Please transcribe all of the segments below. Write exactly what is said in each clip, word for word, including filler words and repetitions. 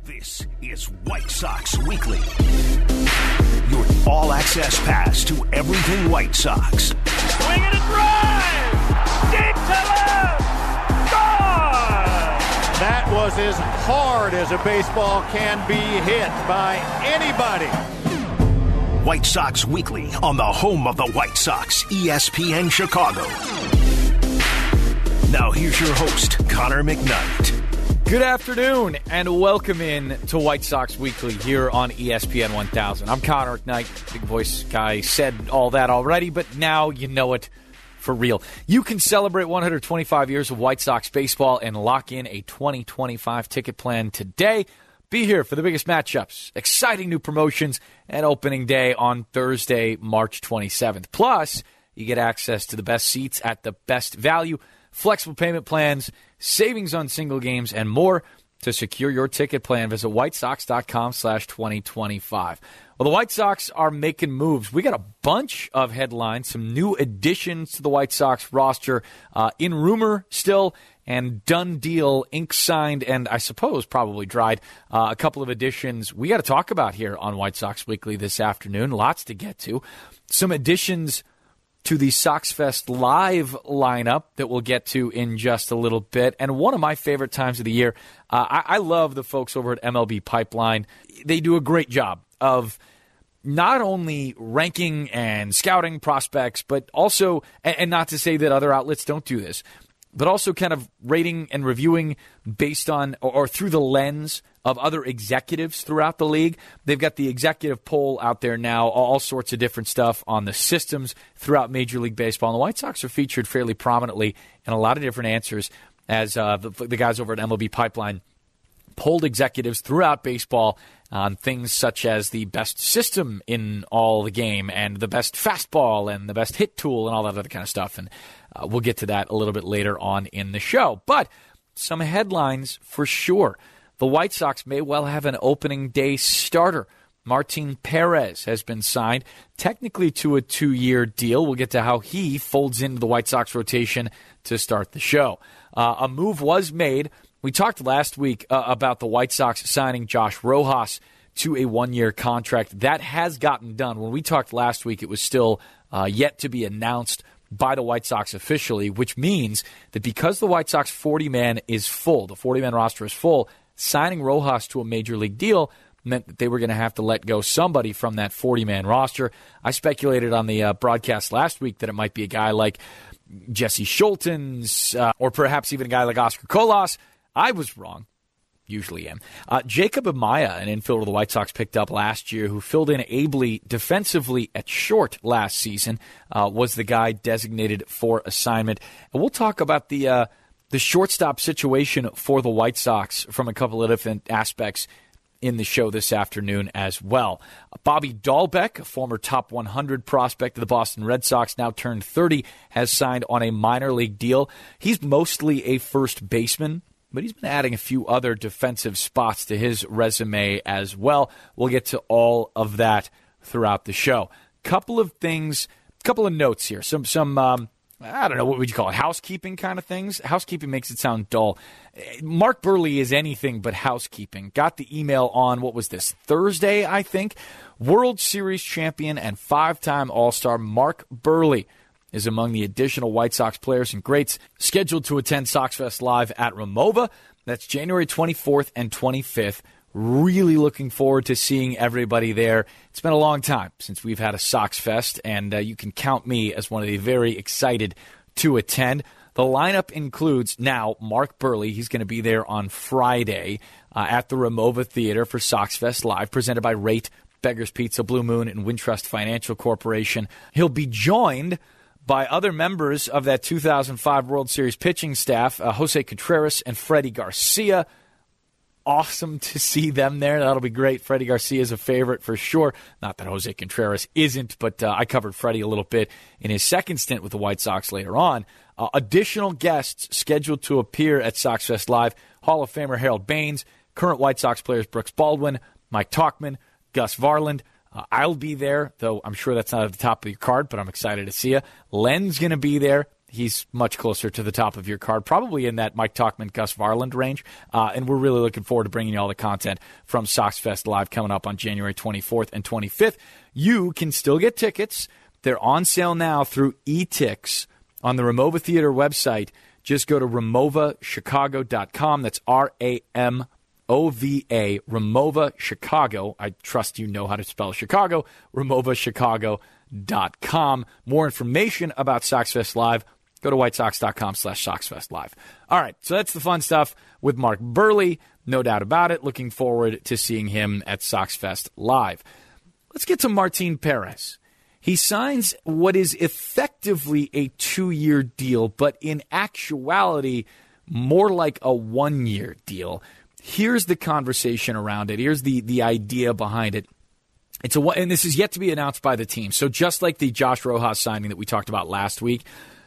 This is White Sox Weekly, your all-access pass to everything White Sox. Swing and a drive! Deep to left! Gone! That was as hard as a baseball can be hit by anybody. White Sox Weekly on the home of the White Sox, E S P N Chicago. Now here's your host, Connor McKnight. Good afternoon, and welcome in to White Sox Weekly here on E S P N one thousand. I'm Connor McKnight. Big voice guy said all that already, but now you know it for real. You can celebrate one hundred twenty-five years of White Sox baseball and lock in a twenty twenty-five ticket plan today. Be here for the biggest matchups, exciting new promotions, and opening day on Thursday, March twenty-seventh. Plus, you get access to the best seats at the best value, flexible payment plans, savings on single games, and more. To secure your ticket plan, visit whitesox.com slash 2025. Well, the White Sox are making moves. We got a bunch of headlines, some new additions to the White Sox roster, uh, in rumor still, and done deal, ink signed, and I suppose probably dried. Uh, a couple of additions we got to talk about here on White Sox Weekly this afternoon. Lots to get to. Some additions to the Sox Fest live lineup that we'll get to in just a little bit. And one of my favorite times of the year, uh, I, I love the folks over at M L B Pipeline. They do a great job of not only ranking and scouting prospects, but also, and, and not to say that other outlets don't do this, but also kind of rating and reviewing based on or, or through the lens of other executives throughout the league. They've got the executive poll out there now, all sorts of different stuff on the systems throughout Major League Baseball. And the White Sox are featured fairly prominently in a lot of different answers as uh, the, the guys over at M L B Pipeline polled executives throughout baseball on things such as the best system in all the game and the best fastball and the best hit tool and all that other kind of stuff. And uh, we'll get to that a little bit later on in the show. But some headlines for sure. The White Sox may well have an opening day starter. Martin Perez has been signed, technically to a two-year deal. We'll get to how he folds into the White Sox rotation to start the show. Uh, a move was made. We talked last week uh, about the White Sox signing Josh Rojas to a one-year contract. That has gotten done. When we talked last week, it was still uh, yet to be announced by the White Sox officially, which means that because the White Sox forty-man is full, the forty-man roster is full, signing Rojas to a major league deal meant that they were going to have to let go somebody from that forty-man roster. I speculated on the uh, broadcast last week that it might be a guy like Jesse Schultens uh, or perhaps even a guy like Oscar Colas. I was wrong. Usually am. Uh, Jacob Amaya, an infielder the White Sox picked up last year who filled in ably defensively at short last season, uh, was the guy designated for assignment. And we'll talk about the uh, the shortstop situation for the White Sox from a couple of different aspects in the show this afternoon as well. Bobby Dahlbeck, a former top one hundred prospect of the Boston Red Sox, now turned thirty, has signed on a minor league deal. He's mostly a first baseman, but he's been adding a few other defensive spots to his resume as well. We'll get to all of that throughout the show. Couple of things, couple of notes here. Some, some um, I don't know, what would you call it, housekeeping kind of things? Housekeeping makes it sound dull. Mark Buehrle is anything but housekeeping. Got the email on, what was this, Thursday, I think? World Series champion and five-time All-Star Mark Buehrle is among the additional White Sox players and greats scheduled to attend Sox Fest Live at Ramova. That's January twenty-fourth and twenty-fifth. Really looking forward to seeing everybody there. It's been a long time since we've had a Sox Fest, and uh, you can count me as one of the very excited to attend. The lineup includes now Mark Buehrle. He's going to be there on Friday uh, at the Ramova Theater for Sox Fest Live, presented by Rate, Beggar's Pizza, Blue Moon, and Wintrust Financial Corporation. He'll be joined by other members of that two thousand five World Series pitching staff, uh, Jose Contreras and Freddie Garcia. Awesome to see them there. That'll be great. Freddie Garcia is a favorite for sure. Not that Jose Contreras isn't, but uh, I covered Freddie a little bit in his second stint with the White Sox later on. Uh, additional guests scheduled to appear at Sox Fest Live: Hall of Famer Harold Baines, current White Sox players Brooks Baldwin, Mike Tauchman, Gus Varland. Uh, I'll be there, though I'm sure that's not at the top of your card, but I'm excited to see you. Len's going to be there. he's much closer to the top of your card, probably in that Mike Tauchman, Gus Varland range. Uh, and we're really looking forward to bringing you all the content from Sox Fest Live coming up on January twenty-fourth and twenty-fifth. You can still get tickets. They're on sale now through eTix on the Ramova Theater website. Just go to ramova chicago dot com. That's R A M O V A, Ramova Chicago. I trust you know how to spell Chicago. ramova chicago dot com. More information about Sox Fest Live, go to white sox dot com slash sox fest live. All right, so that's the fun stuff with Mark Buehrle. No doubt about it. Looking forward to seeing him at Sox Fest Live. Let's get to Martin Perez. He signs what is effectively a two-year deal, but in actuality, more like a one-year deal. Here's the conversation around it. Here's the, the idea behind it. It's a, and this is yet to be announced by the team. So just like the Josh Rojas signing that we talked about last week,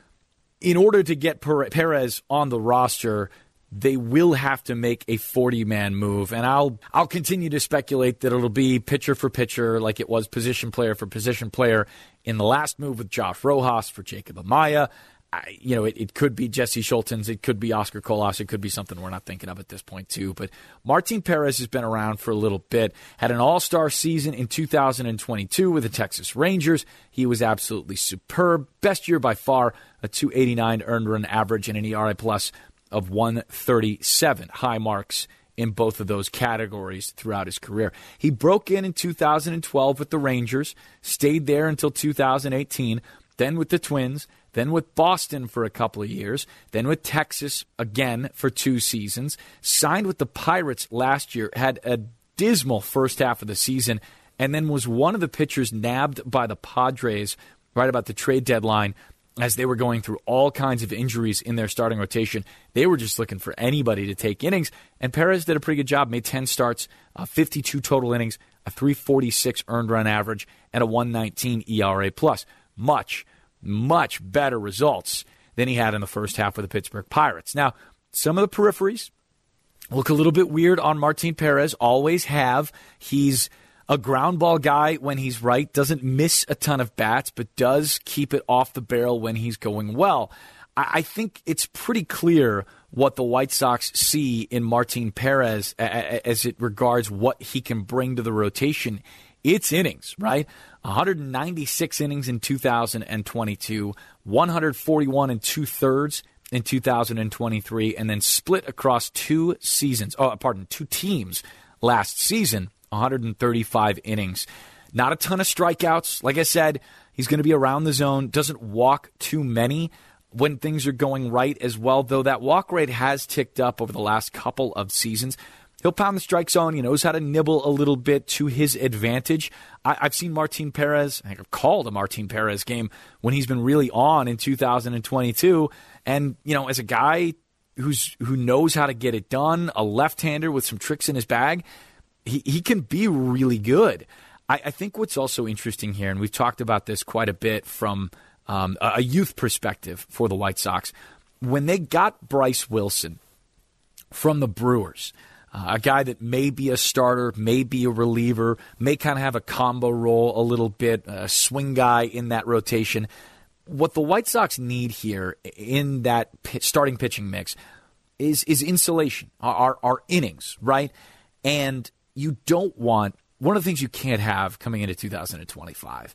in order to get Perez on the roster, they will have to make a forty-man move. And I'll I'll continue to speculate that it'll be pitcher for pitcher like it was position player for position player in the last move with Josh Rojas for Jacob Amaya. I, you know, it, it could be Jesse Schultens. It could be Oscar Colas. It could be something we're not thinking of at this point, too. But Martin Perez has been around for a little bit. Had an all-star season in two thousand twenty-two with the Texas Rangers. He was absolutely superb. Best year by far, a two eighty-nine earned run average and an E R A plus of one thirty-seven. High marks in both of those categories throughout his career. He broke in in two thousand twelve with the Rangers, stayed there until two thousand eighteen, then with the Twins, then with Boston for a couple of years, then with Texas again for two seasons, signed with the Pirates last year, had a dismal first half of the season, and then was one of the pitchers nabbed by the Padres right about the trade deadline as they were going through all kinds of injuries in their starting rotation. They were just looking for anybody to take innings, and Perez did a pretty good job, made ten starts, uh, fifty-two total innings, a three forty-six earned run average, and a one nineteen E R A plus. Much, much better results than he had in the first half with the Pittsburgh Pirates. Now, some of the peripheries look a little bit weird on Martin Perez, always have. He's a ground ball guy when he's right, doesn't miss a ton of bats, but does keep it off the barrel when he's going well. I think it's pretty clear what the White Sox see in Martin Perez as it regards what he can bring to the rotation. It's innings, right? one ninety-six innings in two thousand twenty-two, one forty-one and two-thirds in two thousand twenty-three, and then split across two seasons, oh, pardon, two teams last season, one thirty-five innings. Not a ton of strikeouts. Like I said, he's going to be around the zone, doesn't walk too many when things are going right as well, though that walk rate has ticked up over the last couple of seasons. He'll pound the strike zone. He knows how to nibble a little bit to his advantage. I, I've seen Martin Perez, I think I've called a Martin Perez game when he's been really on in two thousand twenty-two. And, you know, as a guy who's who knows how to get it done, a left-hander with some tricks in his bag, he, he can be really good. I, I think what's also interesting here, and we've talked about this quite a bit from um, a, a youth perspective for the White Sox, when they got Bryce Wilson from the Brewers, Uh, a guy that may be a starter, may be a reliever, may kind of have a combo role a little bit, a swing guy in that rotation. What the White Sox need here in that p- starting pitching mix is is insulation, our, our innings, right? And you don't want, one of the things you can't have coming into two thousand twenty-five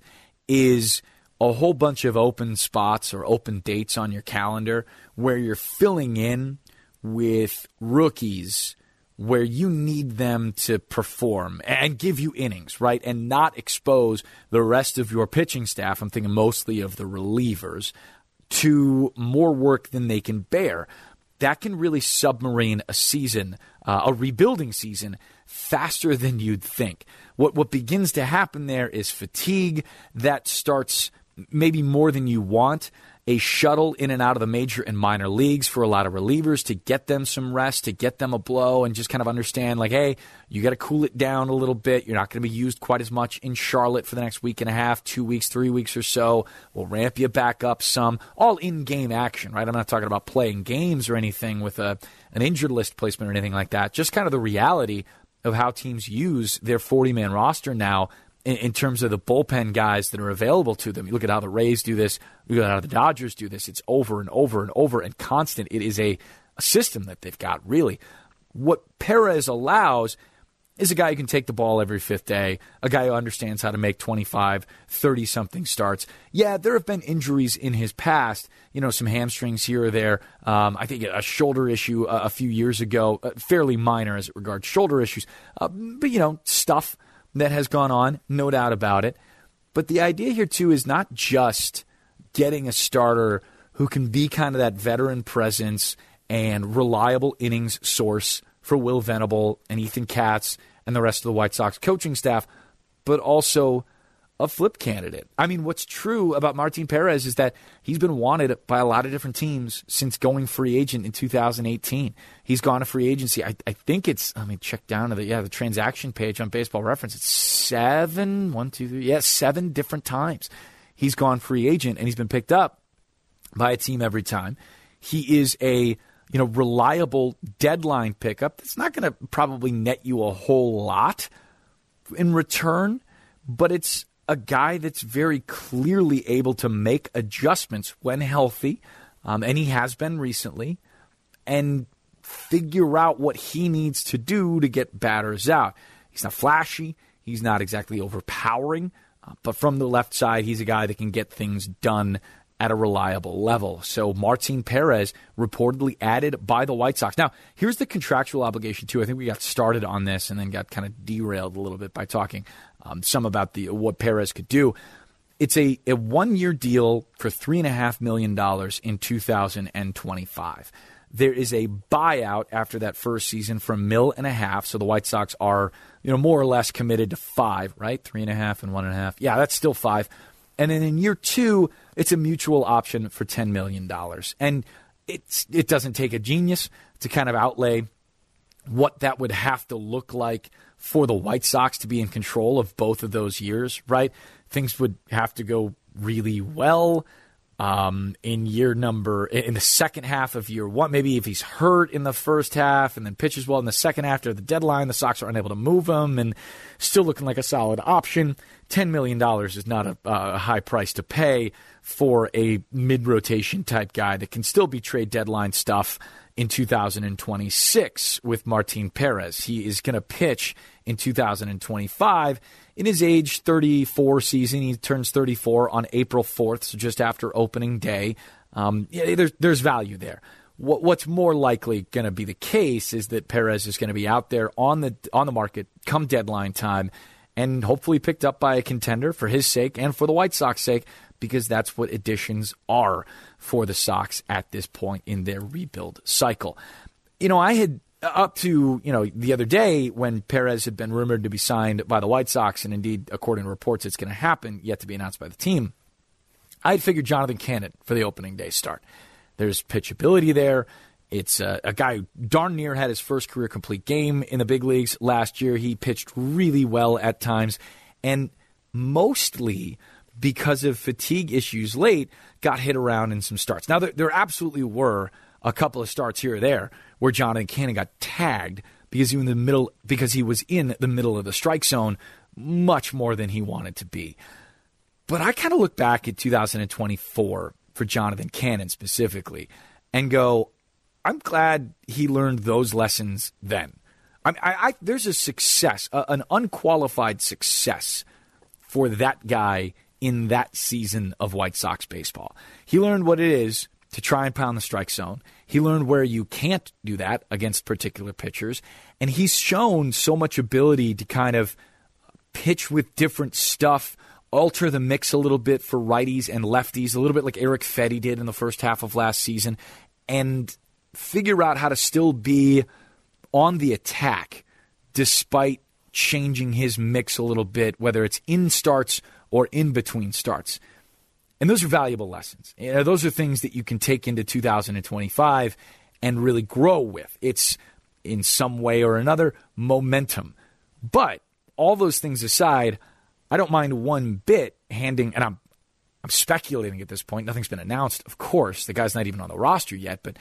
is a whole bunch of open spots or open dates on your calendar where you're filling in with rookies where you need them to perform and give you innings, right, and not expose the rest of your pitching staff, I'm thinking mostly of the relievers, to more work than they can bear. That can really submarine a season, uh, a rebuilding season, faster than you'd think. What what begins to happen there is fatigue that starts maybe more than you want, a shuttle in and out of the major and minor leagues for a lot of relievers to get them some rest, to get them a blow, and just kind of understand, like, hey, you got to cool it down a little bit. You're not going to be used quite as much in Charlotte for the next week and a half, two weeks, three weeks or so. We'll ramp you back up some. All in-game action, right? I'm not talking about playing games or anything with a an injured list placement or anything like that. Just kind of the reality of how teams use their forty-man roster now in, in terms of the bullpen guys that are available to them. You look at how the Rays do this. You look at how the Dodgers do this. It's over and over and over and constant. It is a, a system that they've got, really. What Perez allows is a guy who can take the ball every fifth day, a guy who understands how to make twenty-five, thirty-something starts. Yeah, there have been injuries in his past, you know, some hamstrings here or there. Um, I think a shoulder issue a, a few years ago, uh, fairly minor as it regards shoulder issues. Uh, but, you know, stuff that has gone on, no doubt about it. But the idea here, too, is not just getting a starter who can be kind of that veteran presence and reliable innings source for Will Venable and Ethan Katz and the rest of the White Sox coaching staff, but also a flip candidate. I mean, what's true about Martin Perez is that he's been wanted by a lot of different teams since going free agent in two thousand eighteen. He's gone to free agency. I, I think it's, I mean, check down to the, yeah, the transaction page on Baseball Reference. It's seven, one, two, three, yeah, seven different times he's gone free agent, and he's been picked up by a team every time. He is a you know, reliable deadline pickup. It's not going to probably net you a whole lot in return, but it's a guy that's very clearly able to make adjustments when healthy, um, and he has been recently, and figure out what he needs to do to get batters out. He's not flashy. He's not exactly overpowering, uh, but from the left side, he's a guy that can get things done at a reliable level. So Martin Perez reportedly added by the White Sox. Now, here's the contractual obligation, too. I think we got started on this and then got kind of derailed a little bit by talking um, some about the what Perez could do. It's a, a one-year deal for three point five million dollars in two thousand twenty-five. There is a buyout after that first season for a mil and a half, so the White Sox are you know more or less committed to five, right? Three and a half and one and a half. Yeah, that's still five. And then in year two, it's a mutual option for ten million dollars. And it's it doesn't take a genius to kind of outlay what that would have to look like for the White Sox to be in control of both of those years, right? Things would have to go really well um, in year number, in the second half of year one. Maybe if he's hurt in the first half and then pitches well in the second half after the deadline, the Sox are unable to move him and still looking like a solid option. ten million dollars is not a, a high price to pay for a mid-rotation type guy that can still be trade deadline stuff in two thousand twenty-six with Martin Perez. He is going to pitch in two thousand twenty-five. In his age thirty-four season, he turns thirty-four on April fourth, so just after opening day. Um, yeah, there's, there's value there. What, what's more likely going to be the case is that Perez is going to be out there on the on the market come deadline time, and hopefully picked up by a contender for his sake and for the White Sox sake, because that's what additions are for the Sox at this point in their rebuild cycle. You know, I had, up to, you know, the other day when Perez had been rumored to be signed by the White Sox, and indeed, according to reports, it's going to happen, yet to be announced by the team, I had figured Jonathan Cannon for the opening day start. There's pitchability there. It's a, a guy who darn near had his first career complete game in the big leagues last year. He pitched really well at times, and mostly because of fatigue issues late, got hit around in some starts. Now, there, there absolutely were a couple of starts here or there where Jonathan Cannon got tagged because he was in the middle, because he was in the middle of the strike zone much more than he wanted to be. But I kind of look back at two thousand twenty-four for Jonathan Cannon specifically and go, I'm glad he learned those lessons then. I, I, I there's a success, a, an unqualified success for that guy in that season of White Sox baseball. He learned what it is to try and pound the strike zone. He learned where you can't do that against particular pitchers. And he's shown so much ability to kind of pitch with different stuff, alter the mix a little bit for righties and lefties, a little bit like Eric Fetty did in the first half of last season, and figure out how to still be on the attack despite changing his mix a little bit, whether it's in starts or in between starts. And those are valuable lessons. You know, those are things that you can take into two thousand twenty-five and really grow with. It's, in some way or another, momentum. But all those things aside, I don't mind one bit handing, and I'm I'm speculating at this point. Nothing's been announced, of course. The guy's not even on the roster yet, but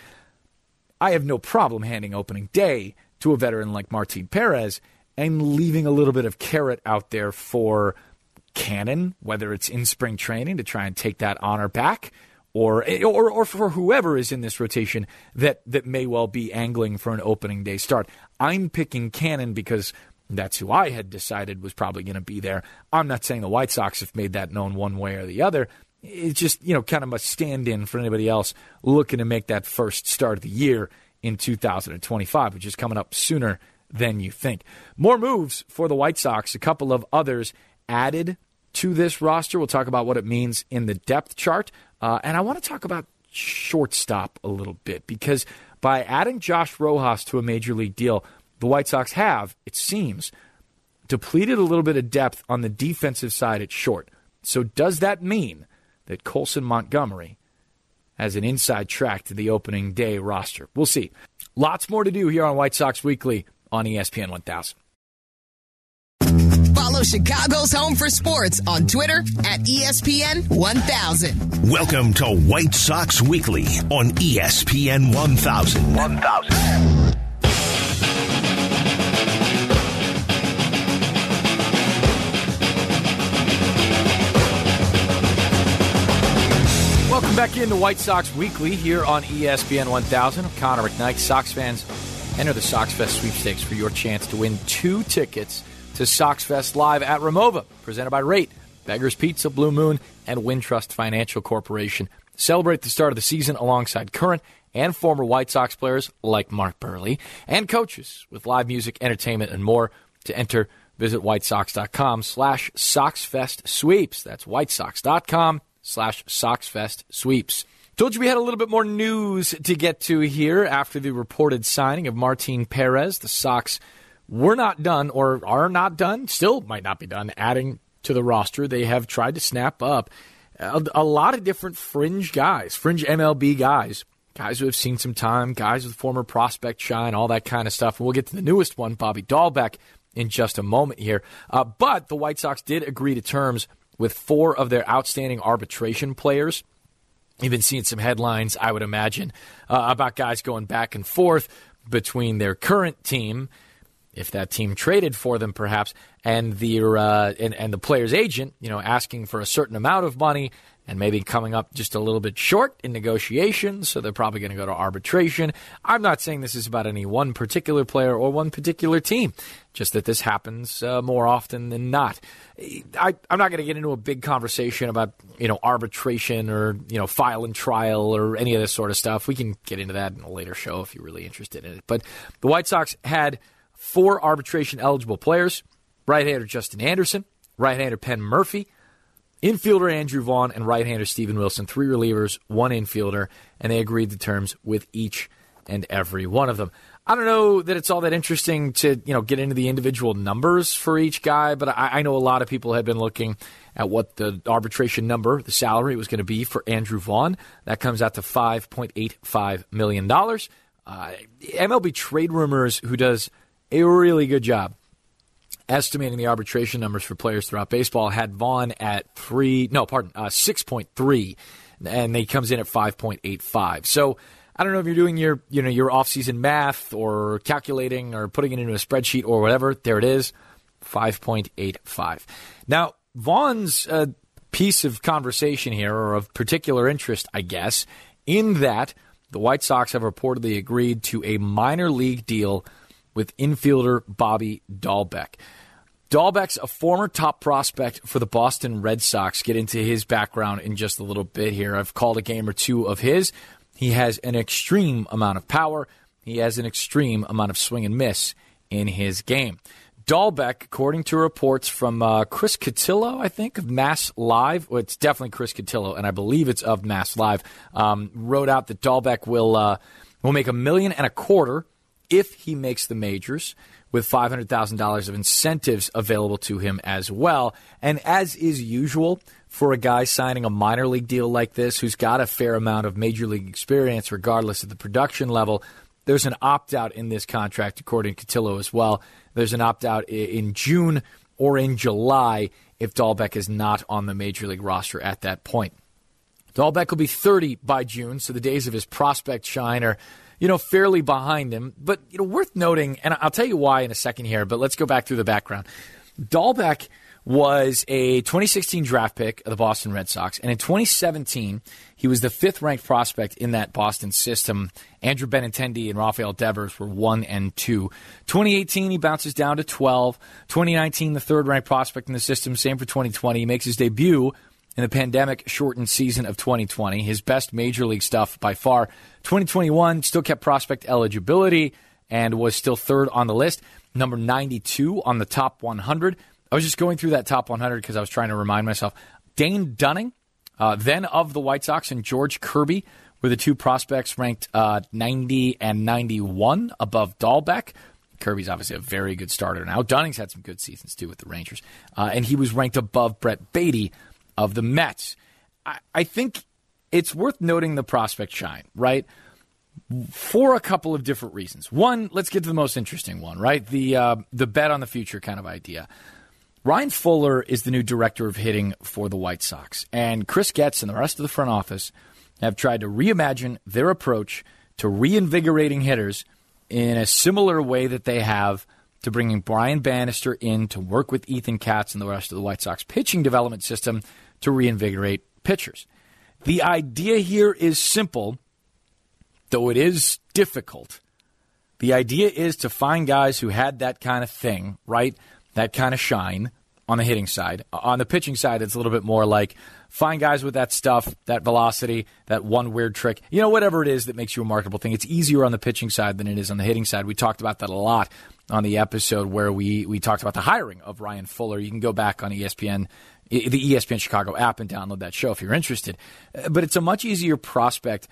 I have no problem handing opening day to a veteran like Martin Perez and leaving a little bit of carrot out there for Cannon, whether it's in spring training to try and take that honor back, or or, or for whoever is in this rotation that, that may well be angling for an opening day start. I'm picking Cannon because that's who I had decided was probably going to be there. I'm not saying the White Sox have made that known one way or the other. It's just, you know, kind of a stand-in for anybody else looking to make that first start of the year in two thousand twenty-five, which is coming up sooner than you think. More moves for the White Sox, a couple of others added to this roster. We'll talk about what it means in the depth chart. Uh, and I want to talk about shortstop a little bit, because by adding Josh Rojas to a major league deal, the White Sox have, it seems, depleted a little bit of depth on the defensive side at short. So does that mean that Colson Montgomery has an inside track to the opening day roster? We'll see. Lots more to do here on White Sox Weekly on E S P N one thousand. Follow Chicago's Home for Sports on Twitter at E S P N one thousand. Welcome to White Sox Weekly on E S P N one thousand. one thousand. Welcome back into White Sox Weekly here on E S P N one thousand. I'm Connor McKnight. Sox fans, enter the Sox Fest sweepstakes for your chance to win two tickets to Sox Fest Live at Ramova, presented by Rate, Beggar's Pizza, Blue Moon, and Wintrust Financial Corporation. Celebrate the start of the season alongside current and former White Sox players like Mark Burley and coaches with live music, entertainment, and more. To enter, visit whitesox.com slash SoxFestSweeps. That's whitesox.com slash SoxFestSweeps. Told you we had a little bit more news to get to here after the reported signing of Martin Perez. The Sox were not done, or are not done, still might not be done, adding to the roster. They have tried to snap up a, a lot of different fringe guys, fringe M L B guys, guys who have seen some time, guys with former prospect shine, all that kind of stuff. And we'll get to the newest one, Bobby Dahlbeck, in just a moment here. Uh, but the White Sox did agree to terms with four of their outstanding arbitration players. You've been seeing some headlines, I would imagine, uh, about guys going back and forth between their current team, if that team traded for them perhaps, and the uh, and, and the player's agent, you know, asking for a certain amount of money and maybe coming up just a little bit short in negotiations, so they're probably going to go to arbitration. I'm not saying this is about any one particular player or one particular team, just that this happens uh, more often than not. I, I'm not going to get into a big conversation about, you know, arbitration or, you know, file and trial or any of this sort of stuff. We can get into that in a later show if you're really interested in it. But the White Sox had four arbitration-eligible players: right-hander Justin Anderson, right-hander Penn Murphy, infielder Andrew Vaughn, and right-hander Steven Wilson. Three relievers, one infielder, and they agreed to terms with each and every one of them. I don't know that it's all that interesting to, you know, get into the individual numbers for each guy, but I, I know a lot of people have been looking at what the arbitration number, the salary, was going to be for Andrew Vaughn. That comes out to five point eight five million dollars. Uh, M L B Trade Rumors, who does a really good job estimating the arbitration numbers for players throughout baseball, had Vaughn at three, no, pardon, uh, six point three, and he comes in at five point eight five. So I don't know if you're doing your, you know, your off-season math or calculating or putting it into a spreadsheet or whatever. There it is, five point eight five. Now, Vaughn's uh, piece of conversation here, or of particular interest, I guess, in that the White Sox have reportedly agreed to a minor league deal with infielder Bobby Dahlbeck. Dahlbeck's a former top prospect for the Boston Red Sox. Get into his background in just a little bit here. I've called a game or two of his. He has an extreme amount of power. He has an extreme amount of swing and miss in his game. Dahlbeck, according to reports from uh, Chris Cotillo, I think, of Mass Live, well, it's definitely Chris Cotillo, and I believe it's of Mass Live, um, wrote out that Dahlbeck will uh, will make a million and a quarter if he makes the majors, with five hundred thousand dollars of incentives available to him as well. And as is usual for a guy signing a minor league deal like this, who's got a fair amount of major league experience regardless of the production level, there's an opt-out in this contract, according to Cotillo as well. There's an opt-out in June or in July if Dahlbeck is not on the major league roster at that point. Dahlbeck will be thirty by June, so the days of his prospect shine are, you know, fairly behind him. But, you know, worth noting, and I'll tell you why in a second here, but let's go back through the background. Dahlbeck was a twenty sixteen draft pick of the Boston Red Sox, and in twenty seventeen, he was the fifth-ranked prospect in that Boston system. Andrew Benintendi and Rafael Devers were one and two. twenty eighteen, he bounces down to twelve. twenty nineteen, the third-ranked prospect in the system. Same for twenty twenty. He makes his debut in the pandemic-shortened season of twenty twenty. His best major league stuff by far. twenty twenty-one, still kept prospect eligibility and was still third on the list. Number ninety-two on the top one hundred. I was just going through that top one hundred because I was trying to remind myself. Dane Dunning, uh, then of the White Sox, and George Kirby were the two prospects ranked uh, ninety and ninety-one above Dahlbeck. Kirby's obviously a very good starter now. Dunning's had some good seasons, too, with the Rangers. Uh, and he was ranked above Brett Beatty of the Mets. I, I think it's worth noting the prospect shine, right? For a couple of different reasons. One, let's get to the most interesting one, right? The uh, the bet on the future kind of idea. Ryan Fuller is the new director of hitting for the White Sox, and Chris Getz and the rest of the front office have tried to reimagine their approach to reinvigorating hitters in a similar way that they have to bringing Brian Bannister in to work with Ethan Katz and the rest of the White Sox pitching development system to reinvigorate pitchers. The idea here is simple, though it is difficult. The idea is to find guys who had that kind of thing, right? That kind of shine on the hitting side. On the pitching side, it's a little bit more like find guys with that stuff, that velocity, that one weird trick. You know, whatever it is that makes you a marketable thing. It's easier on the pitching side than it is on the hitting side. We talked about that a lot on the episode where we, we talked about the hiring of Ryan Fuller. You can go back on E S P N, the E S P N Chicago app and download that show if you're interested. But it's a much easier prospect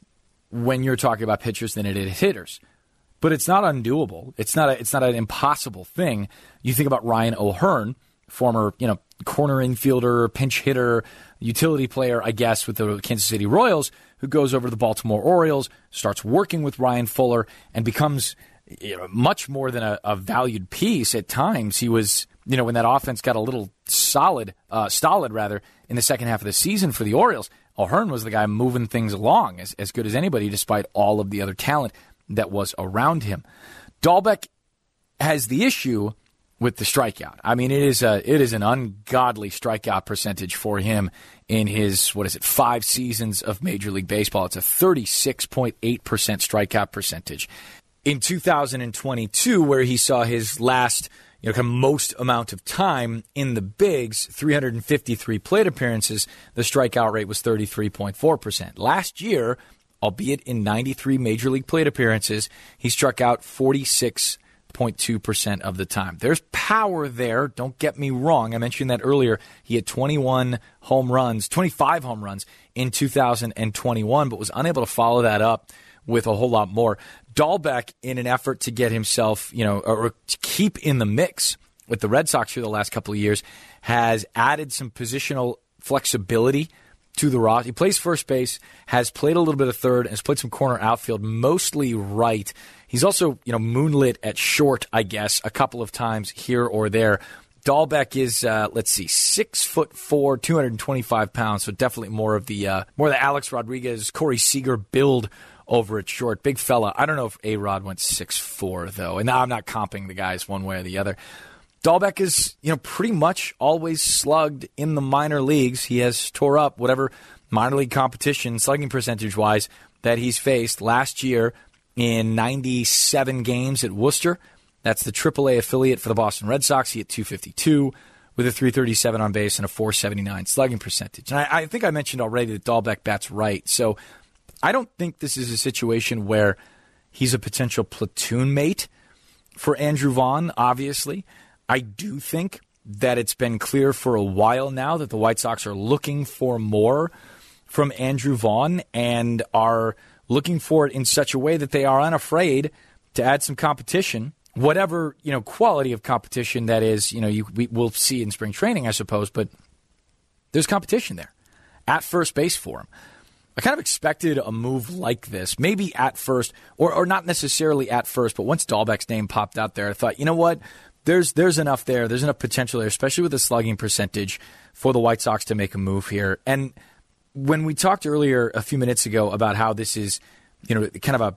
when you're talking about pitchers than it is hitters. But it's not undoable. It's not a, it's not an impossible thing. You think about Ryan O'Hearn, former, you know, corner infielder, pinch hitter, utility player, I guess, with the Kansas City Royals, who goes over to the Baltimore Orioles, starts working with Ryan Fuller, and becomes, you know, much more than a, a valued piece at times. He was, you know, when that offense got a little solid, uh, stolid rather, in the second half of the season for the Orioles, O'Hearn was the guy moving things along as, as good as anybody, despite all of the other talent that was around him. Dahlbeck has the issue with the strikeout. I mean, it is a it is an ungodly strikeout percentage for him in his, what is it, five seasons of Major League Baseball. It's a thirty-six point eight percent strikeout percentage. In two thousand twenty-two, where he saw his last, you know, kind of most amount of time in the bigs, three hundred fifty-three plate appearances, the strikeout rate was thirty-three point four percent. Last year, albeit in ninety-three Major League plate appearances, he struck out forty-six point two percent of the time. There's power there. Don't get me wrong. I mentioned that earlier. He had twenty-one home runs, twenty-five home runs in two thousand twenty-one, but was unable to follow that up with a whole lot more. Dahlbeck, in an effort to get himself, you know, or to keep in the mix with the Red Sox for the last couple of years, has added some positional flexibility to the roster. He plays first base, has played a little bit of third, and has played some corner outfield, mostly right. He's also, you know, moonlit at short, I guess, a couple of times here or there. Dahlbeck is, uh, let's see, six foot four, two hundred twenty-five pounds, so definitely more of the uh, more of the Alex Rodriguez, Corey Seager build over at short. Big fella. I don't know if A-Rod went six foot four, though, and now I'm not comping the guys one way or the other. Dahlbeck is, you know, pretty much always slugged in the minor leagues. He has tore up whatever minor league competition, slugging percentage-wise, that he's faced. Last year, in ninety-seven games at Worcester, that's the triple A affiliate for the Boston Red Sox, he hit two fifty-two with a three thirty-seven on base and a four seventy-nine slugging percentage. And I, I think I mentioned already that Dahlbeck bats right. So I don't think this is a situation where he's a potential platoon mate for Andrew Vaughn, obviously. I do think that it's been clear for a while now that the White Sox are looking for more from Andrew Vaughn and are looking for it in such a way that they are unafraid to add some competition, whatever, you know, quality of competition that is, you know, you, we, we'll see in spring training, I suppose, but there's competition there at first base for him. I kind of expected a move like this, maybe at first, or, or not necessarily at first, but once Dahlbeck's name popped out there, I thought, you know what, there's there's enough there, there's enough potential there, especially with the slugging percentage for the White Sox to make a move here. And when we talked earlier a few minutes ago about how this is, you know, kind of a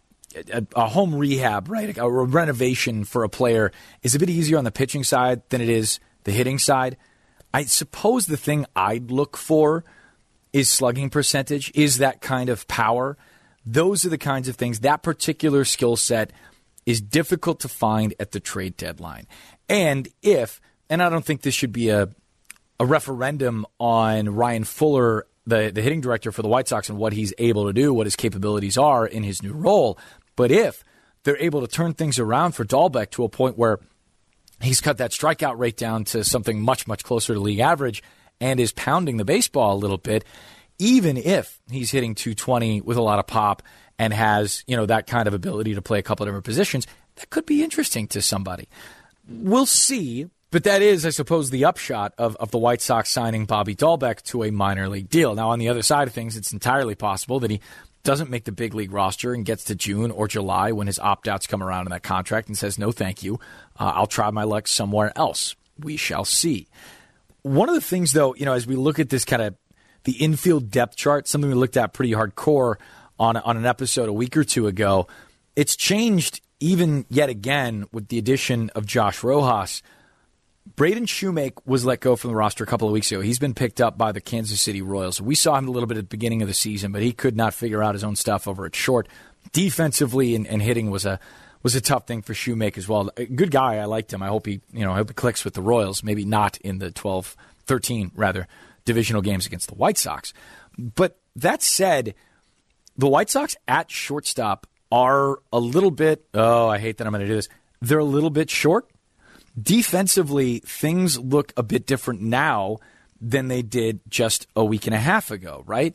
a, a home rehab, right, a renovation for a player is a bit easier on the pitching side than it is the hitting side. I suppose the thing I'd look for is slugging percentage, is that kind of power. Those are the kinds of things, that particular skill set is difficult to find at the trade deadline. And if, and I don't think this should be a, a referendum on Ryan Fuller, the, the hitting director for the White Sox, and what he's able to do, what his capabilities are in his new role. But if they're able to turn things around for Dahlbeck to a point where he's cut that strikeout rate down to something much, much closer to league average and is pounding the baseball a little bit, even if he's hitting two twenty with a lot of pop and has, you know, that kind of ability to play a couple of different positions, that could be interesting to somebody. We'll see, but that is, I suppose, the upshot of, of the White Sox signing Bobby Dahlbeck to a minor league deal. Now, on the other side of things, it's entirely possible that he doesn't make the big league roster and gets to June or July when his opt-outs come around in that contract and says, no, thank you. Uh, I'll try my luck somewhere else. We shall see. One of the things, though, you know, as we look at this kind of the infield depth chart, something we looked at pretty hardcore on, on an episode a week or two ago, it's changed even yet again with the addition of Josh Rojas. Braden Shoemake was let go from the roster a couple of weeks ago. He's been picked up by the Kansas City Royals. We saw him a little bit at the beginning of the season, but he could not figure out his own stuff over at short. Defensively and, and hitting was a was a tough thing for Shoemake as well. A good guy. I liked him. I hope he you know I hope he clicks with the Royals. Maybe not in the twelve, thirteen rather divisional games against the White Sox. But that said, the White Sox at shortstop are a little bit. Oh, I hate that I'm going to do this. They're a little bit short. Defensively, things look a bit different now than they did just a week and a half ago, right?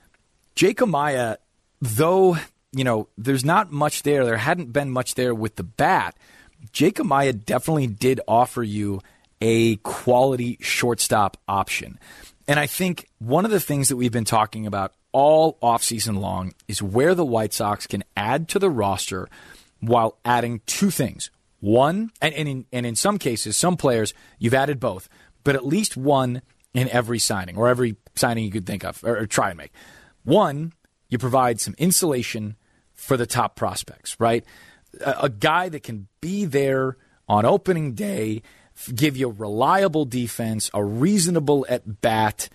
Jake Amaya, though, you know, there's not much there. There hadn't been much there with the bat. Jake Amaya definitely did offer you a quality shortstop option. And I think one of the things that we've been talking about all offseason long is where the White Sox can add to the roster while adding two things. One, and, and, in, and in some cases, some players, you've added both, but at least one in every signing, or every signing you could think of, or, or try and make. One, you provide some insulation for the top prospects, right? A, a guy that can be there on opening day, give you reliable defense, a reasonable at-bat,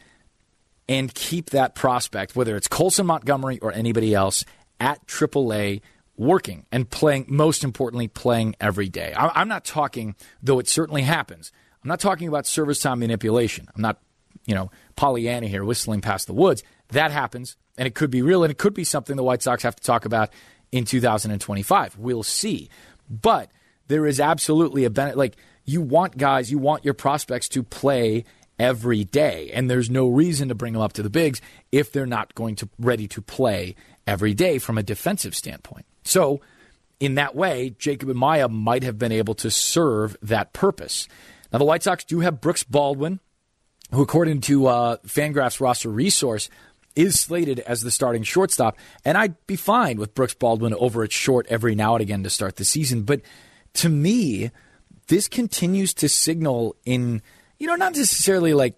and keep that prospect, whether it's Colson Montgomery or anybody else, at triple A, working and playing, most importantly, playing every day. I'm not talking, though it certainly happens, I'm not talking about service time manipulation. I'm not, you know, Pollyanna here whistling past the woods. That happens, and it could be real, and it could be something the White Sox have to talk about in two thousand twenty-five. We'll see. But there is absolutely a benefit. Like, you want guys, you want your prospects to play every day, and there's no reason to bring them up to the bigs if they're not going to ready to play every day from a defensive standpoint. So, in that way, Jacob Amaya might have been able to serve that purpose. Now, the White Sox do have Brooks Baldwin, who, according to uh, Fangraphs roster resource, is slated as the starting shortstop. And I'd be fine with Brooks Baldwin over at short every now and again to start the season. But to me, this continues to signal in, you know, not necessarily like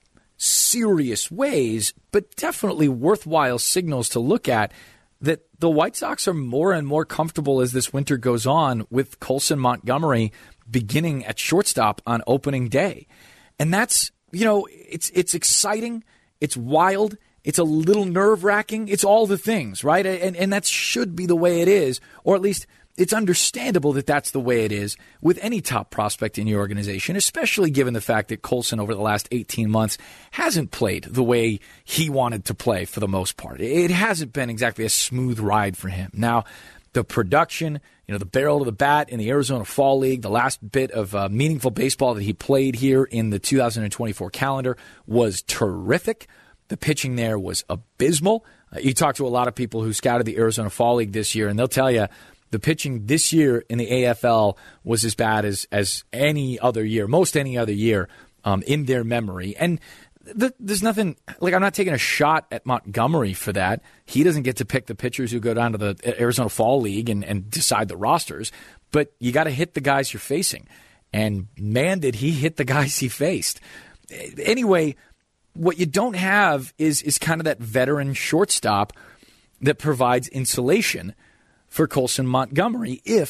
serious ways, but definitely worthwhile signals to look at that the White Sox are more and more comfortable as this winter goes on with Colson Montgomery beginning at shortstop on opening day. And that's, you know, it's it's exciting, it's wild, it's a little nerve-wracking, it's all the things, right? And, and that should be the way it is, or at least it's understandable that that's the way it is with any top prospect in your organization, especially given the fact that Colson over the last eighteen months hasn't played the way he wanted to play for the most part. It hasn't been exactly a smooth ride for him. Now, the production, you know, the barrel of the bat in the Arizona Fall League, the last bit of uh, meaningful baseball that he played here in the two thousand twenty-four calendar was terrific. The pitching there was abysmal. Uh, you talk to a lot of people who scouted the Arizona Fall League this year, and they'll tell you the pitching this year in the A F L was as bad as, as any other year, most any other year um, in their memory. And th- there's nothing, like, I'm not taking a shot at Montgomery for that. He doesn't get to pick the pitchers who go down to the Arizona Fall League and, and decide the rosters, but you got to hit the guys you're facing. And man, did he hit the guys he faced. Anyway, what you don't have is is kind of that veteran shortstop that provides insulation for Colson Montgomery if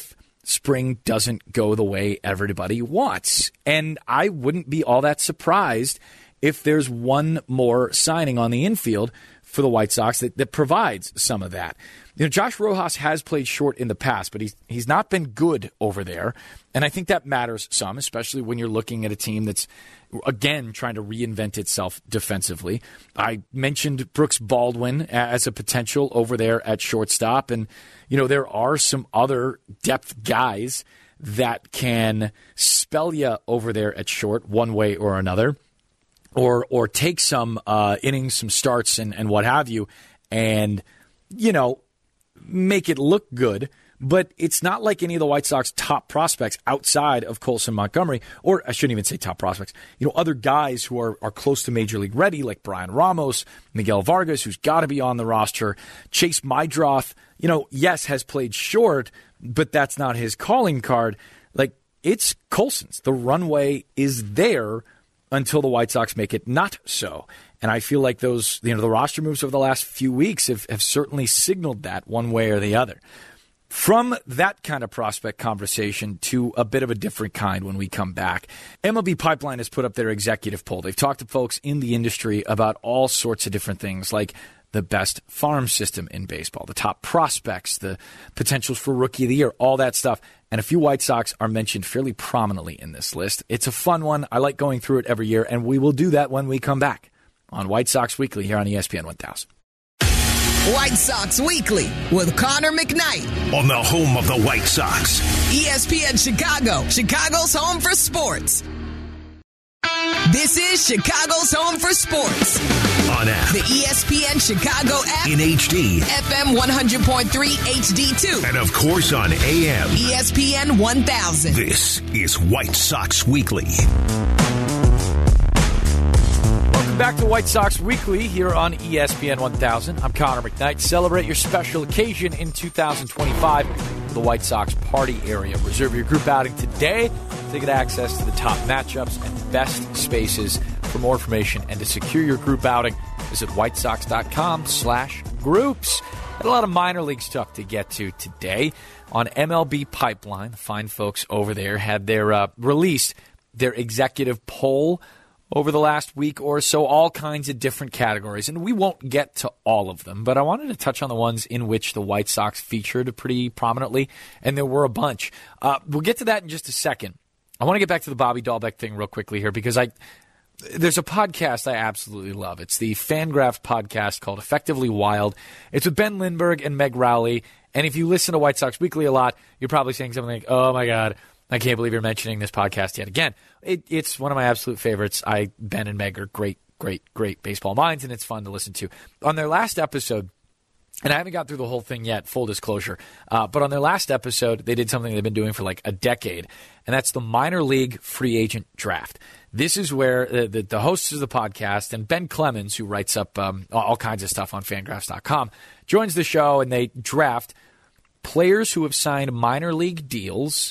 spring doesn't go the way everybody wants. And I wouldn't be all that surprised if there's one more signing on the infield for the White Sox that, that provides some of that. You know, Josh Rojas has played short in the past, but he's he's not been good over there. And I think that matters some, especially when you're looking at a team that's, again, trying to reinvent itself defensively. I mentioned Brooks Baldwin as a potential over there at shortstop. And, you know, there are some other depth guys that can spell you over there at short one way or another, or or take some uh, innings, some starts, and, and what have you, and, you know, make it look good. But it's not like any of the White Sox top prospects outside of Colson Montgomery, or I shouldn't even say top prospects, you know, other guys who are, are close to Major League ready, like Brian Ramos, Miguel Vargas, who's got to be on the roster, Chase Mydroth, you know, yes, has played short, but that's not his calling card. Like, it's Colson's. The runway is there until the White Sox make it not so. And I feel like those, you know, the roster moves over the last few weeks have, have certainly signaled that one way or the other. From that kind of prospect conversation to a bit of a different kind when we come back, M L B Pipeline has put up their executive poll. They've talked to folks in the industry about all sorts of different things, like the best farm system in baseball, the top prospects, the potentials for Rookie of the Year, all that stuff. And a few White Sox are mentioned fairly prominently in this list. It's a fun one. I like going through it every year, and we will do that when we come back on White Sox Weekly here on E S P N one thousand. White Sox Weekly with Connor McKnight. On the home of the White Sox. E S P N Chicago, Chicago's home for sports. This is Chicago's home for sports. On app. The E S P N Chicago app. In H D. F M one hundred point three H D two. And of course on A M. E S P N one thousand. This is White Sox Weekly. Back to White Sox Weekly here on E S P N one thousand. I'm Connor McKnight. Celebrate your special occasion in two thousand twenty-five with the White Sox Party Area. Reserve your group outing today to get access to the top matchups and best spaces. For more information and to secure your group outing, visit whitesox.com slash groups. Had a lot of minor league stuff to get to today. On M L B Pipeline, the fine folks over there had their uh, released their executive poll over the last week or so, all kinds of different categories. And we won't get to all of them, but I wanted to touch on the ones in which the White Sox featured pretty prominently, and there were a bunch. Uh, we'll get to that in just a second. I want to get back to the Bobby Dahlbeck thing real quickly here, because I there's a podcast I absolutely love. It's the Fangraphs podcast called Effectively Wild. It's with Ben Lindbergh and Meg Rowley, and if you listen to White Sox Weekly a lot, you're probably saying something like, oh my God, I can't believe you're mentioning this podcast yet again. It, it's one of my absolute favorites. I Ben and Meg are great, great, great baseball minds, and it's fun to listen to. On their last episode, and I haven't got through the whole thing yet, full disclosure, uh, but on their last episode, they did something they've been doing for like a decade, and that's the minor league free agent draft. This is where the, the, the hosts of the podcast, and Ben Clemens, who writes up um, all kinds of stuff on Fangraphs dot com, joins the show, and they draft players who have signed minor league deals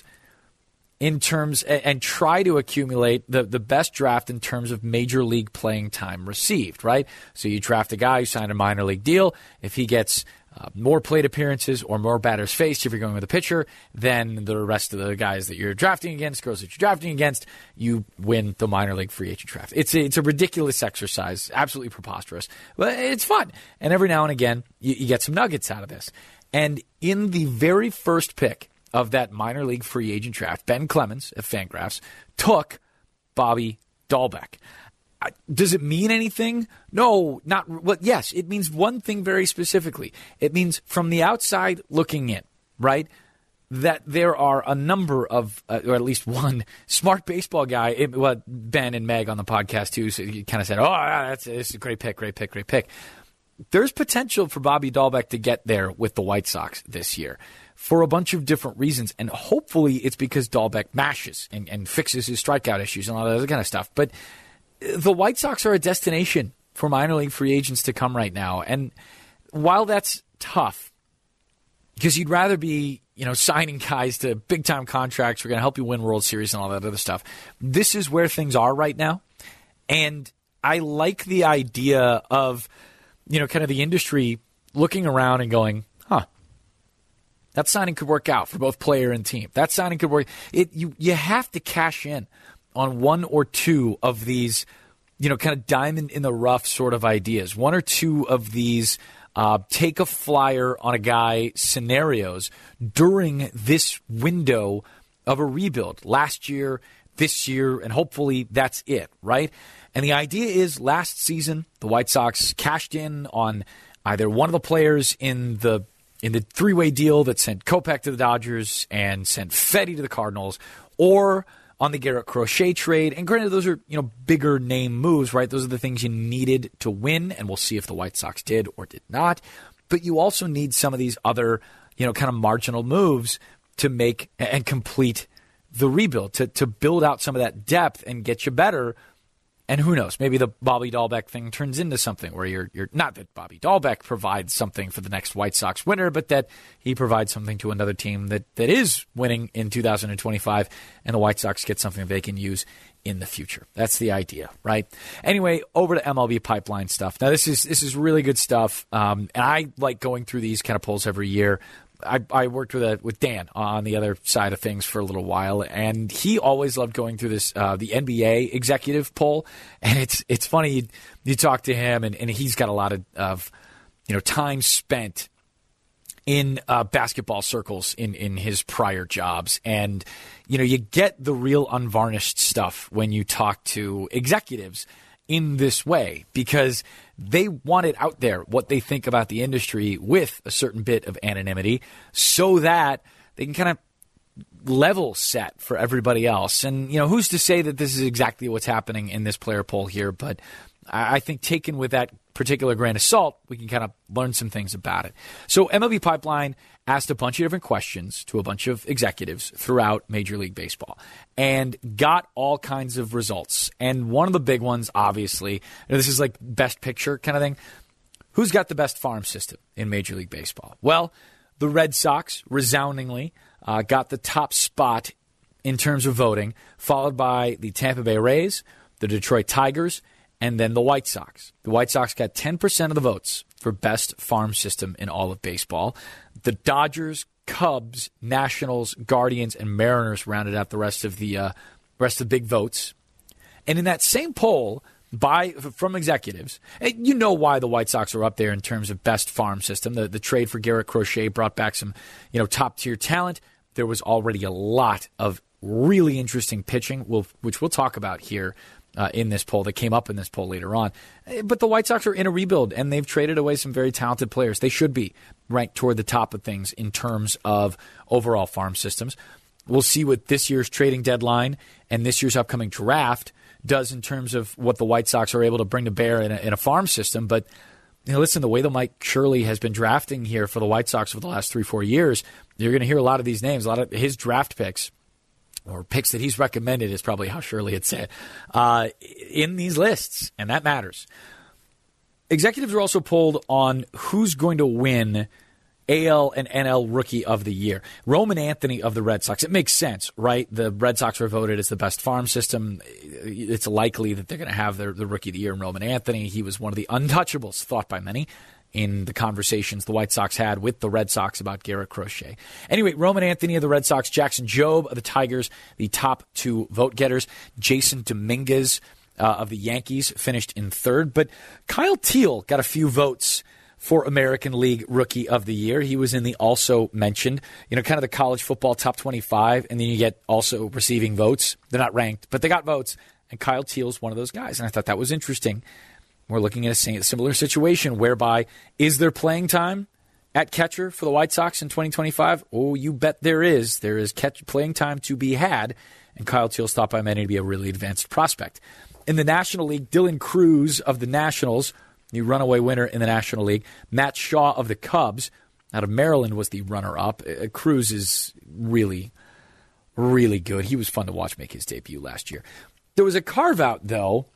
in terms and try to accumulate the, the best draft in terms of major league playing time received, right? So you draft a guy who signed a minor league deal. If he gets uh, more plate appearances or more batters faced, if you're going with a pitcher, then the rest of the guys that you're drafting against, girls that you're drafting against, you win the minor league free agent draft. It's a, it's a ridiculous exercise, absolutely preposterous, but it's fun. And every now and again, you, you get some nuggets out of this. And in the very first pick of that minor league free agent draft, Ben Clemens of Fangraphs took Bobby Dahlbeck. Does it mean anything? No, not well. Yes, it means one thing very specifically. It means from the outside looking in, right, that there are a number of, uh, or at least one smart baseball guy. It, well, Ben and Meg on the podcast too, so he kind of said, "Oh, that's, that's a great pick, great pick, great pick." There's potential for Bobby Dahlbeck to get there with the White Sox this year for a bunch of different reasons. And hopefully it's because Dahlbeck mashes and, and fixes his strikeout issues and all that other kind of stuff. But the White Sox are a destination for minor league free agents to come right now. And while that's tough, because you'd rather be, you know, signing guys to big-time contracts who are going to help you win World Series and all that other stuff, this is where things are right now. And I like the idea of, you know, kind of the industry looking around and going, huh, that signing could work out for both player and team. That signing could work. It you you have to cash in on one or two of these, you know, kind of diamond in the rough sort of ideas. One or two of these uh, take a flyer on a guy scenarios during this window of a rebuild. Last year, this year, and hopefully that's it, right? And the idea is last season, the White Sox cashed in on either one of the players in the in the three-way deal that sent Kopech to the Dodgers and sent Fedde to the Cardinals, or on the Garrett Crochet trade. And granted, those are, you know, bigger name moves, right? Those are the things you needed to win, and we'll see if the White Sox did or did not. But you also need some of these other, you know, kind of marginal moves to make and complete the rebuild, to to build out some of that depth and get you better. And who knows, maybe the Bobby Dahlbeck thing turns into something where you're you're not that Bobby Dahlbeck provides something for the next White Sox winner, but that he provides something to another team that, that is winning in two thousand twenty-five, and the White Sox get something they can use in the future. That's the idea, right? Anyway, over to M L B pipeline stuff. Now, this is this is really good stuff, um, and I like going through these kind of polls every year. I, I worked with a, with Dan on the other side of things for a little while, and he always loved going through this uh, the N B A executive poll. And it's it's funny, you, you talk to him, and, and he's got a lot of, of you know time spent in uh, basketball circles in, in his prior jobs, and you know you get the real unvarnished stuff when you talk to executives in this way, because they want it out there what they think about the industry with a certain bit of anonymity, so that they can kind of level set for everybody else. And, you know, who's to say that this is exactly what's happening in this player poll here? But I think taken with that particular grain of salt, we can kind of learn some things about it. So M L B Pipeline asked a bunch of different questions to a bunch of executives throughout Major League Baseball and got all kinds of results. And one of the big ones, obviously, you know, this is like best picture kind of thing. Who's got the best farm system in Major League Baseball? Well, the Red Sox resoundingly uh, got the top spot in terms of voting, followed by the Tampa Bay Rays, the Detroit Tigers, and then the White Sox. The White Sox got ten percent of the votes for best farm system in all of baseball. The Dodgers, Cubs, Nationals, Guardians, and Mariners rounded out the rest of the uh, rest of the big votes. And in that same poll by from executives, and you know why the White Sox are up there in terms of best farm system. The the trade for Garrett Crochet brought back some, you know, top tier talent. There was already a lot of really interesting pitching, we'll, which we'll talk about here. Uh, in this poll that came up in this poll later on. But the White Sox are in a rebuild, and they've traded away some very talented players. They should be ranked toward the top of things in terms of overall farm systems. We'll see what this year's trading deadline and this year's upcoming draft does in terms of what the White Sox are able to bring to bear in a, in a farm system. But you know, listen, the way that Mike Shirley has been drafting here for the White Sox for the last three, four years, you're going to hear a lot of these names, a lot of his draft picks, or picks that he's recommended is probably how Shirley had said, uh, in these lists, and that matters. Executives are also polled on who's going to win A L and N L Rookie of the Year. Roman Anthony of the Red Sox. It makes sense, right? The Red Sox are voted as the best farm system. It's likely that they're going to have their, the Rookie of the Year in Roman Anthony. He was one of the untouchables, thought by many, in the conversations the White Sox had with the Red Sox about Garrett Crochet. Anyway, Roman Anthony of the Red Sox, Jackson Jobe of the Tigers, the top two vote getters. Jason Dominguez uh, of the Yankees finished in third. But Kyle Teal got a few votes for American League Rookie of the Year. He was in the also mentioned, you know, kind of the college football top twenty-five, and then you get also receiving votes. They're not ranked, but they got votes, and Kyle Teal's one of those guys, and I thought that was interesting. We're looking at a similar situation whereby, is there playing time at catcher for the White Sox in twenty twenty-five? Oh, you bet there is. There is catch playing time to be had, and Kyle Teal's thought by many to be a really advanced prospect. In the National League, Dylan Cruz of the Nationals, the runaway winner in the National League. Matt Shaw of the Cubs out of Maryland was the runner-up. Uh, Cruz is really, really good. He was fun to watch make his debut last year. There was a carve-out, though,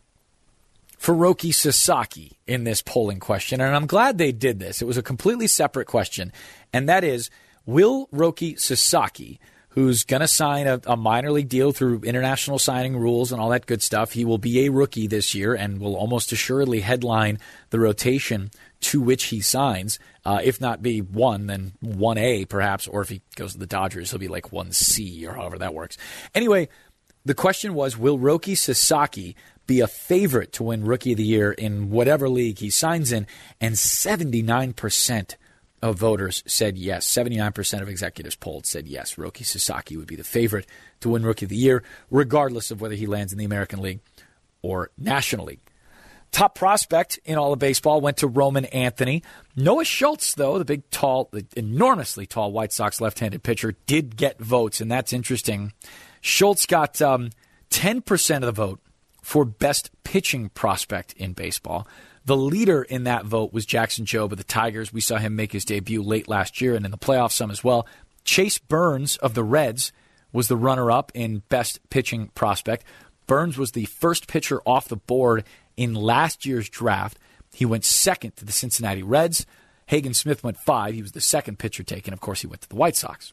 for Roki Sasaki in this polling question, and I'm glad they did this. It was a completely separate question, and that is, will Roki Sasaki, who's going to sign a, a minor league deal through international signing rules and all that good stuff. He will be a rookie this year and will almost assuredly headline the rotation to which he signs. Uh, if not be one, then one A perhaps, or if he goes to the Dodgers, he'll be like one C or however that works. Anyway, the question was, will Roki Sasaki be a favorite to win Rookie of the Year in whatever league he signs in? And seventy-nine percent of voters said yes. seventy-nine percent of executives polled said yes. Roki Sasaki would be the favorite to win Rookie of the Year, regardless of whether he lands in the American League or National League. Top prospect in all of baseball went to Roman Anthony. Noah Schultz, though, the big, tall, the enormously tall White Sox left-handed pitcher, did get votes, and that's interesting. Schultz got um, ten percent of the vote for best pitching prospect in baseball. The leader in that vote was Jackson Jobe of the Tigers. We saw him make his debut late last year and in the playoffs some as well. Chase Burns of the Reds was the runner-up in best pitching prospect. Burns was the first pitcher off the board in last year's draft. He went second to the Cincinnati Reds. Hagen Smith went five. He was the second pitcher taken. Of course, he went to the White Sox.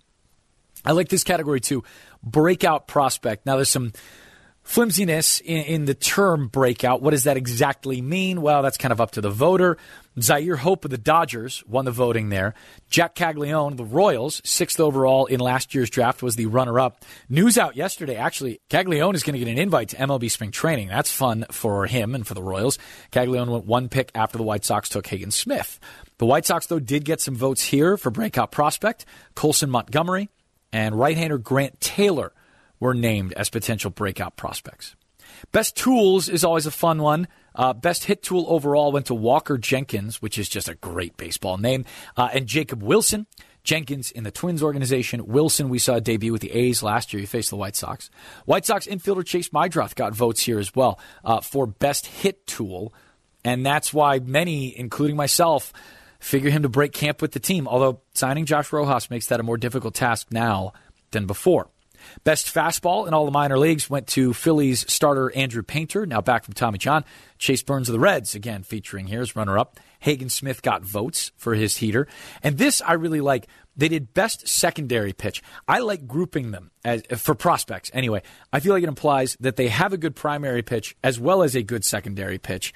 I like this category too, breakout prospect. Now, there's some flimsiness in, in the term breakout. What does that exactly mean? Well, that's kind of up to the voter. Zaire Hope of the Dodgers won the voting there. Jack Caglione of the Royals, sixth overall in last year's draft, was the runner-up. News out yesterday, actually, Caglione is going to get an invite to M L B spring training. That's fun for him and for the Royals. Caglione went one pick after the White Sox took Hagen Smith. The White Sox, though, did get some votes here for breakout prospect. Colson Montgomery and right-hander Grant Taylor were named as potential breakout prospects. Best tools is always a fun one. Uh, best hit tool overall went to Walker Jenkins, which is just a great baseball name, uh, and Jacob Wilson. Jenkins in the Twins organization. Wilson, we saw debut with the A's last year. He faced the White Sox. White Sox infielder Chase Meidroth got votes here as well uh, for best hit tool, and that's why many, including myself, figure him to break camp with the team, although signing Josh Rojas makes that a more difficult task now than before. Best fastball in all the minor leagues went to Phillies starter Andrew Painter, now back from Tommy John. Chase Burns of the Reds, again featuring here as runner-up. Hagen Smith got votes for his heater. And this I really like. They did best secondary pitch. I like grouping them as for prospects anyway. I feel like it implies that they have a good primary pitch as well as a good secondary pitch.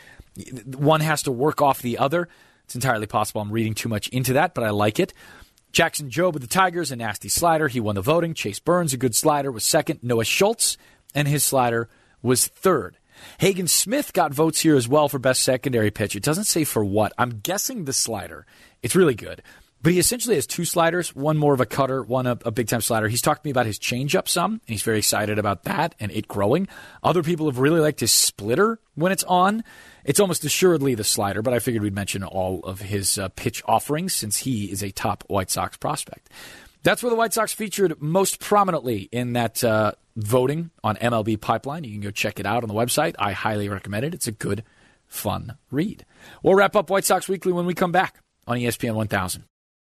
One has to work off the other. It's entirely possible I'm reading too much into that, but I like it. Jackson Jobe of the Tigers, a nasty slider. He won the voting. Chase Burns, a good slider, was second. Noah Schultz, and his slider was third. Hagen Smith got votes here as well for best secondary pitch. It doesn't say for what. I'm guessing the slider. It's really good. But he essentially has two sliders, one more of a cutter, one a, a big-time slider. He's talked to me about his changeup some, and he's very excited about that and it growing. Other people have really liked his splitter when it's on. It's almost assuredly the slider, but I figured we'd mention all of his uh, pitch offerings since he is a top White Sox prospect. That's where the White Sox featured most prominently in that uh, voting on M L B Pipeline. You can go check it out on the website. I highly recommend it. It's a good, fun read. We'll wrap up White Sox Weekly when we come back on E S P N one thousand.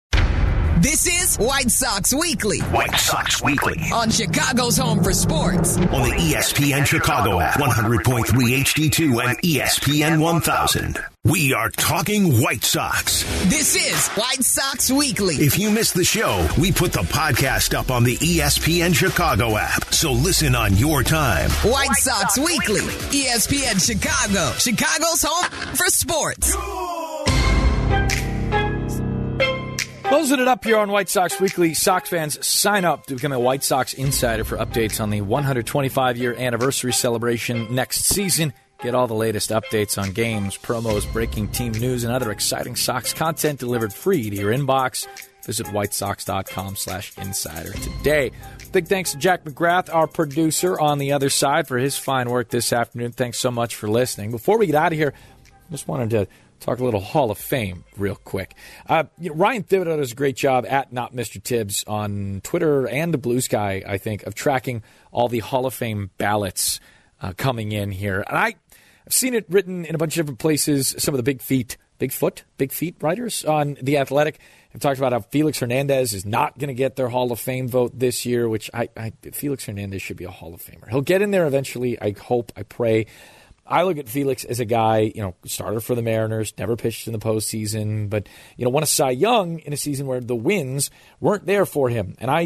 This is White Sox Weekly. White Sox Weekly. On Chicago's home for sports. On the E S P N Chicago app, one hundred point three H D two and E S P N one thousand. We are talking White Sox. This is White Sox Weekly. If you missed the show, we put the podcast up on the E S P N Chicago app. So listen on your time. White, White Sox, Sox Weekly. Weekly. E S P N Chicago. Chicago's home for sports. Closing it up here on White Sox Weekly. Sox fans, sign up to become a White Sox insider for updates on the one hundred twenty-five year anniversary celebration next season. Get all the latest updates on games, promos, breaking team news, and other exciting Sox content delivered free to your inbox. Visit whitesox.com slash insider today. Big thanks to Jack McGrath, our producer on the other side, for his fine work this afternoon. Thanks so much for listening. Before we get out of here, just wanted to talk a little Hall of Fame real quick. Uh, you know, Ryan Thibodeau does a great job at Not Mister Tibbs on Twitter and the Blue Sky, I think, of tracking all the Hall of Fame ballots uh, coming in here. And I, I've seen it written in a bunch of different places. Some of the Big Feet, Big Foot, Big Feet writers on The Athletic have talked about how Felix Hernandez is not going to get their Hall of Fame vote this year, which I, I Felix Hernandez should be a Hall of Famer. He'll get in there eventually, I hope, I pray. I look at Felix as a guy, you know, starter for the Mariners, never pitched in the postseason, but, you know, won a Cy Young in a season where the wins weren't there for him. And I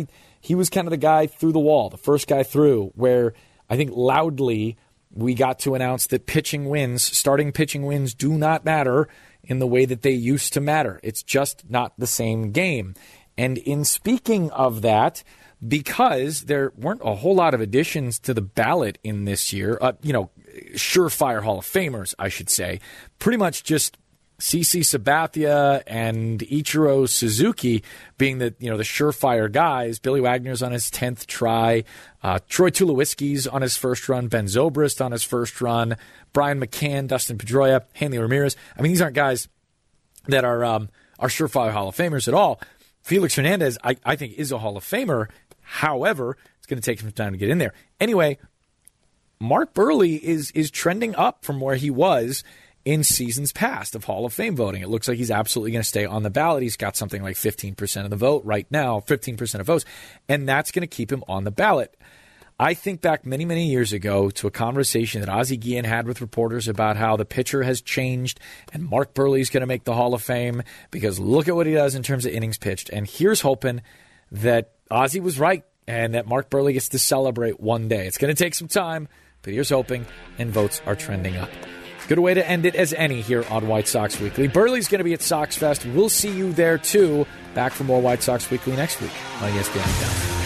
he was kind of the guy through the wall, the first guy through, where I think loudly we got to announce that pitching wins, starting pitching wins do not matter in the way that they used to matter. It's just not the same game. And in speaking of that, because there weren't a whole lot of additions to the ballot in this year, uh, you know, surefire Hall of Famers, I should say, pretty much just C C Sabathia and Ichiro Suzuki being the, you know, the surefire guys. Billy Wagner's on his tenth try. Uh, Troy Tulowitzki's on his first run. Ben Zobrist on his first run. Brian McCann, Dustin Pedroia, Hanley Ramirez. I mean, these aren't guys that are um, are surefire Hall of Famers at all. Felix Hernandez, I, I think, is a Hall of Famer. However, it's going to take some time to get in there. Anyway, Mark Buehrle is is trending up from where he was in seasons past of Hall of Fame voting. It looks like he's absolutely going to stay on the ballot. He's got something like fifteen percent of the vote right now, fifteen percent of votes, and that's going to keep him on the ballot. I think back many, many years ago to a conversation that Ozzie Guillen had with reporters about how the pitcher has changed and Mark Buehrle is going to make the Hall of Fame because look at what he does in terms of innings pitched. And here's hoping that Ozzie was right and that Mark Buehrle gets to celebrate one day. It's going to take some time, but here's hoping, and votes are trending up. Good way to end it as any here on White Sox Weekly. Burley's going to be at Sox Fest. We'll see you there, too. Back for more White Sox Weekly next week on E S P N.